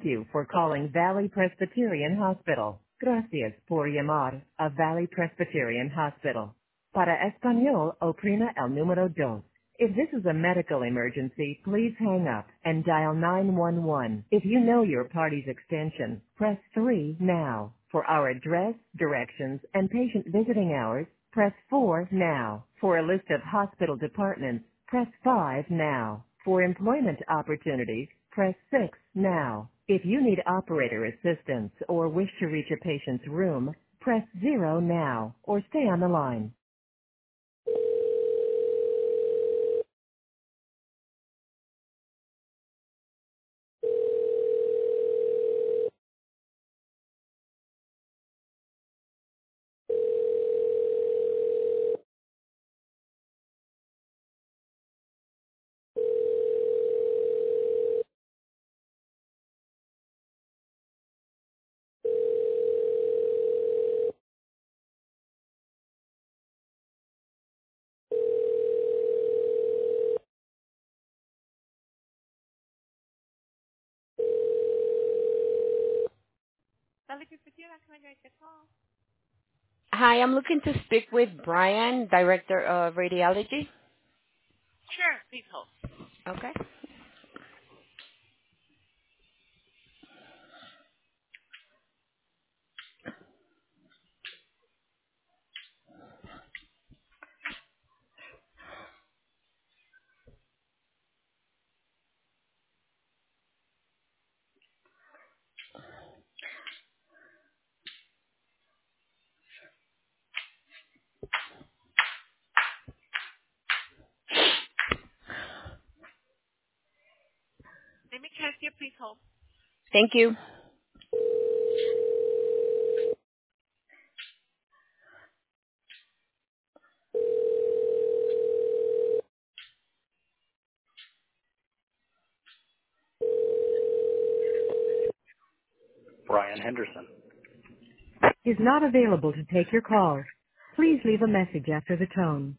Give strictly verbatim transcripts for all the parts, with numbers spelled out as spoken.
Thank you for calling Valley Presbyterian Hospital. Gracias por llamar a Valley Presbyterian Hospital. Para español, oprima el número dos. If this is a medical emergency, please hang up and dial nine one one. If you know your party's extension, press three now. For our address, directions, and patient visiting hours, press four now. For a list of hospital departments, press five now. For employment opportunities, press six now. If you need operator assistance or wish to reach a patient's room, press zero now or stay on the line. Hi, I'm looking to speak with Brian, Director of Radiology. Okay. Thank you. Brian Henderson. Is not available to take your call. Please leave a message after the tone.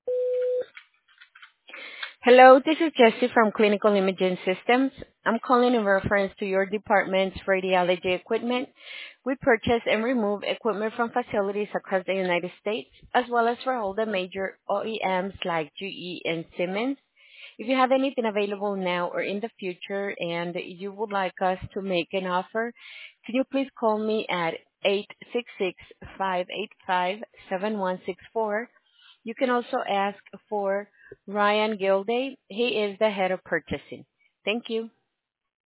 Hello, this is Jessie from Clinical Imaging Systems. I'm calling in reference to your department's radiology equipment. We purchase and remove equipment from facilities across the United States, as well as for all the major O E Ms like G E and Siemens. If you have anything available now or in the future and you would like us to make an offer, can you please call me at eight six six, five eight five, seven one six four. You can also ask for Ryan Gilday. He is the head of purchasing. Thank you.